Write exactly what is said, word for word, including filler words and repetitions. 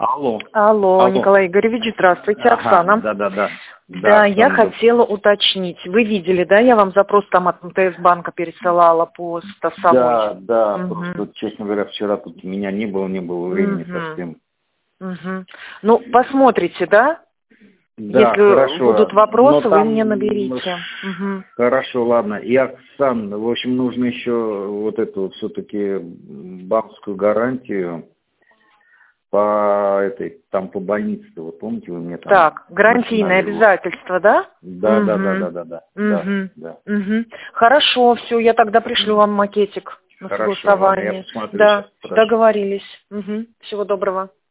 Алло. Алло, Алло. Николай Игоревич, здравствуйте, Ага, Оксана. да, да, да. Да, я Оксана, да. хотела уточнить. Вы видели, да, я вам запрос там от МТС банка пересылала по стасовой. Да, да, Мгм. просто, честно говоря, вчера тут меня не было, не было времени Мгм. совсем. Мгм. Ну, посмотрите, да? Да, Если хорошо. будут Но вопросы, вы там... мне м, наберите. Мгм. Хорошо, ладно. И, Оксан, в общем, нужно еще вот эту все-таки банковскую гарантию по этой, там по больнице, вы помните, вы мне там Так, гарантийное начинали его? обязательство, да? Да, да, да, да, Мгм. да, да, да, Мгм. да. Мгм. Хорошо, все, я тогда пришлю Мгм. вам макетик на Хорошо, ладно, я согласование. посмотрю Да, сейчас. Хорошо. договорились. Мгм. Всего доброго.